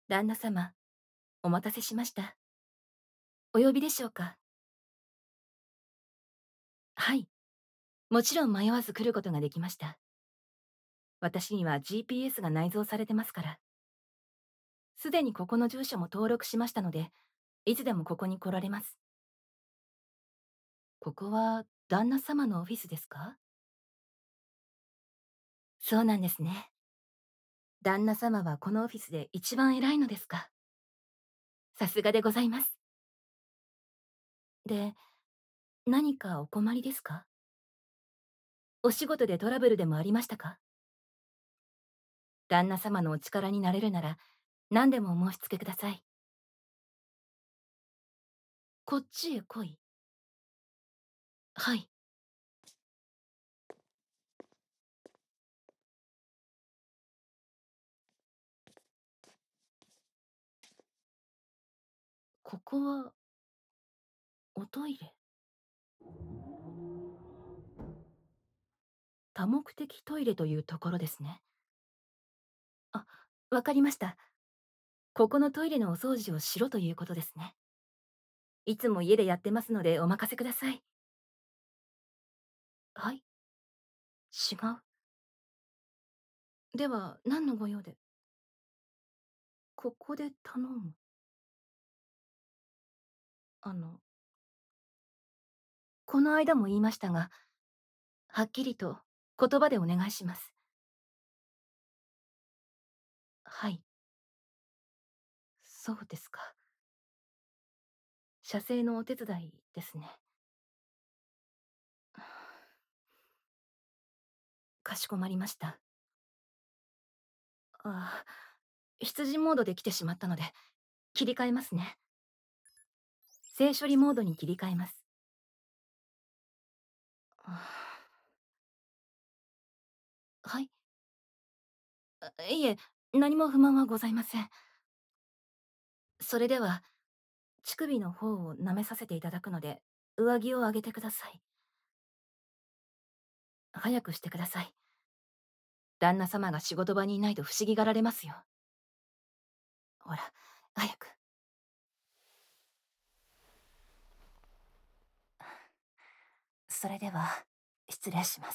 旦那様、お待たせしました。お呼びでしょうか？はい。もちろん迷わず来ることができました。私には GPS が内蔵されてますから。すでにここの住所も登録しましたので、いつでもここに来られます。ここは旦那様のオフィスですか？そうなんですね。旦那様はこのオフィスで一番偉いのですか？さすがでございます。で、何かお困りですか？お仕事でトラブルでもありましたか？旦那様のお力になれるなら、何でもお申し付けください。こっちへ来い。はい。ここは、おトイレ。多目的トイレというところですね。あ、わかりました。ここのトイレのお掃除をしろということですね。いつも家でやってますのでお任せください。はい、違う。では、何のご用で？ここで頼む。あの、この間も言いましたが、はっきりと言葉でお願いします。はい、そうですか。写生のお手伝いですね。かしこまりました。ああ、羊モードで来てしまったので、切り替えますね。性処理モードに切り替えます。あはい。いえ、何も不満はございません。それでは、乳首の方を舐めさせていただくので、上着を上げてください。早くしてください。旦那様が仕事場にいないと不思議がられますよ。ほら、早く。それでは、失礼します。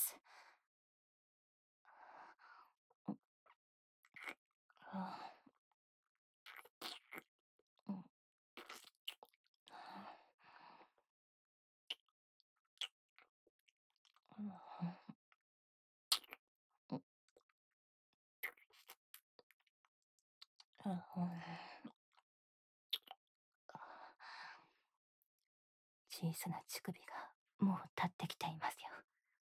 小さな乳首がもう立ってきていますよ。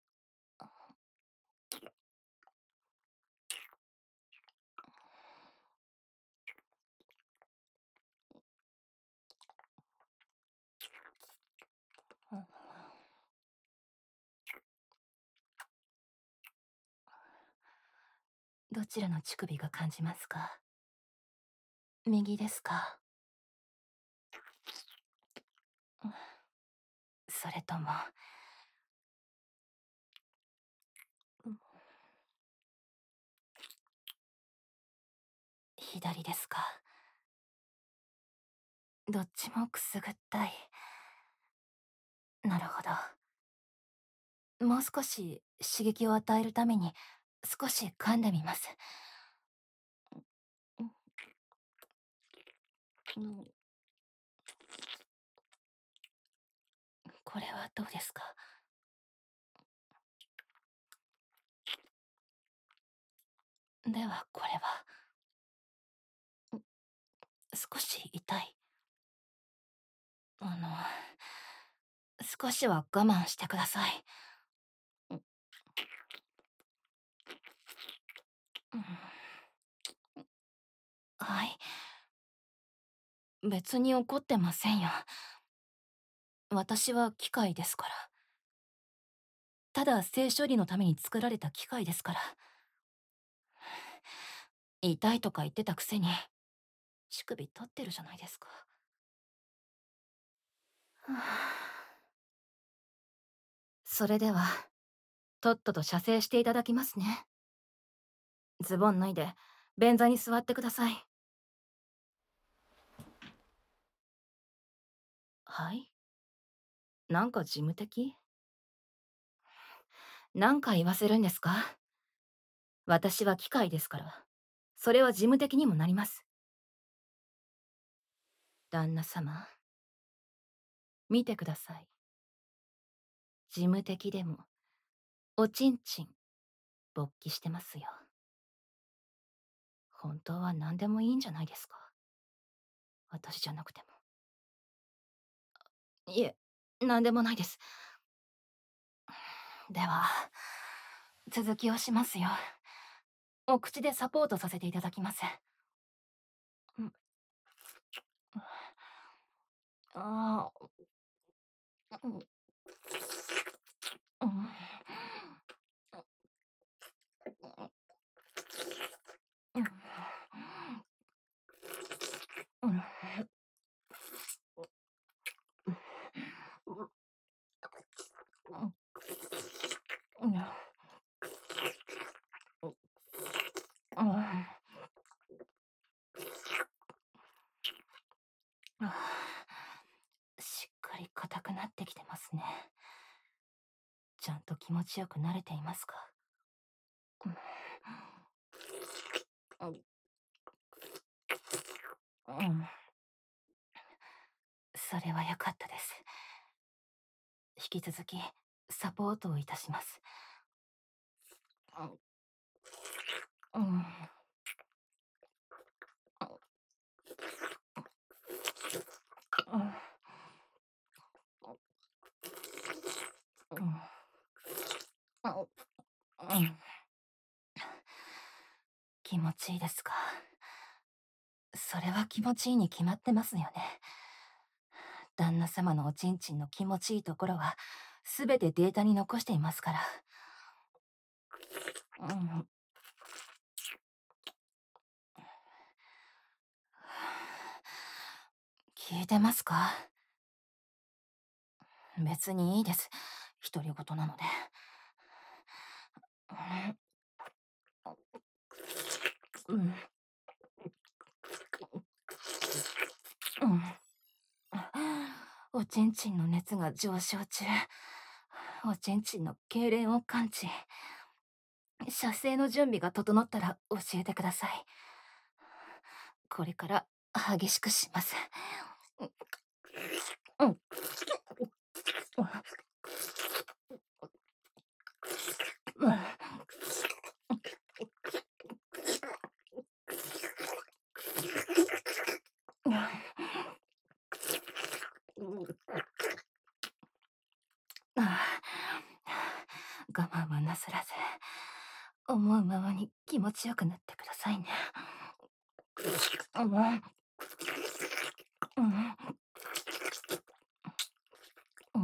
どちらの乳首が感じますか？右ですか？それとも、左ですか？どっちもくすぐったい。なるほど。もう少し刺激を与えるために、少し噛んでみます。うん、これはどうですか？ではこれは、少し痛い。あの、少しは我慢してください。うん、はい。別に怒ってませんよ。私は機械ですから。ただ性処理のために作られた機械ですから。痛いとか言ってたくせに、乳首立ってるじゃないですか。はあ、それでは、とっとと射精していただきますね。ズボン脱いで、便座に座ってください。 はい。なんか事務的？何回言わせるんですか？私は機械ですから。それは事務的にもなります。旦那様、見てください。事務的でも、おちんちん、勃起してますよ。本当は何でもいいんじゃないですか。私じゃなくても。いえ、何でもないです。では、続きをしますよ。お口でサポートさせていただきます。うん、ああ、うん、うん、うん、うん、うん、うん、しっかり硬くなってきてますね。ちゃんと気持ちよく慣れていますか？うん、うん、それは良かったです。引き続き、サポートをいたします。うん、うん、うん、うん、気持ちいいですか？それは気持ちいいに決まってますよね。旦那様のおちんちんの気持ちいいところは、すべてデータに残していますから。うん。聞いてますか？別にいいです。独り言なので。うん。うん。おちんちんの熱が上昇中。おちんちんの痙攣を感知。射精の準備が整ったら教えてください。これから激しくします。うん。うん。我慢はなさらず、思うままに気持ちよくなってくださいね。うん。うん。うん。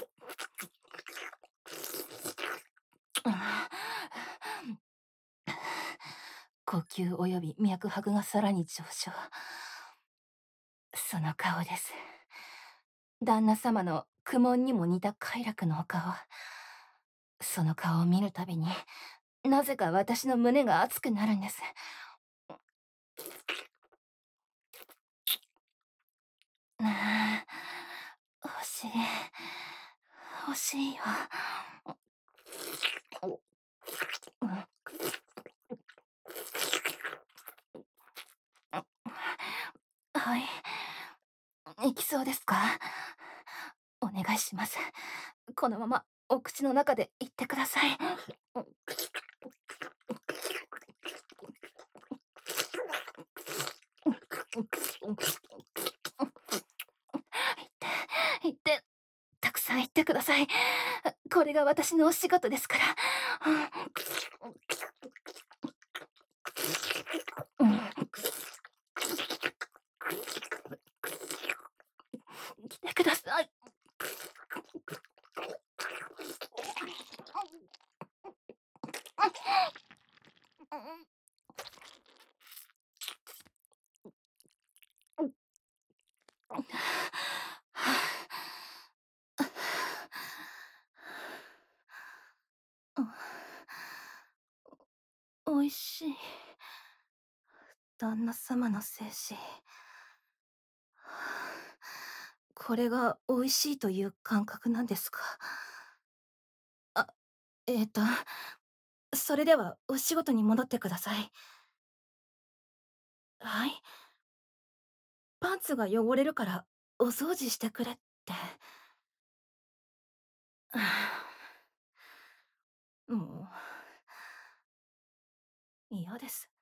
呼吸及び脈拍がさらに上昇。その顔です。旦那様の苦悶にも似た快楽のお顔。その顔を見るたびに、なぜか私の胸が熱くなるんです。ああ、欲しい。欲しいよ。はい。行きそうですか？お願いします。このままお口の中で言ってください。言って、たくさん言ってください。これが私のお仕事ですから。うん、来てください。おいしい。旦那様の精子。 これが美味しいという感覚なんですか？あ、えっと、それではお仕事に戻ってください。はい。パンツが汚れるからお掃除してくれって。もう、嫌です。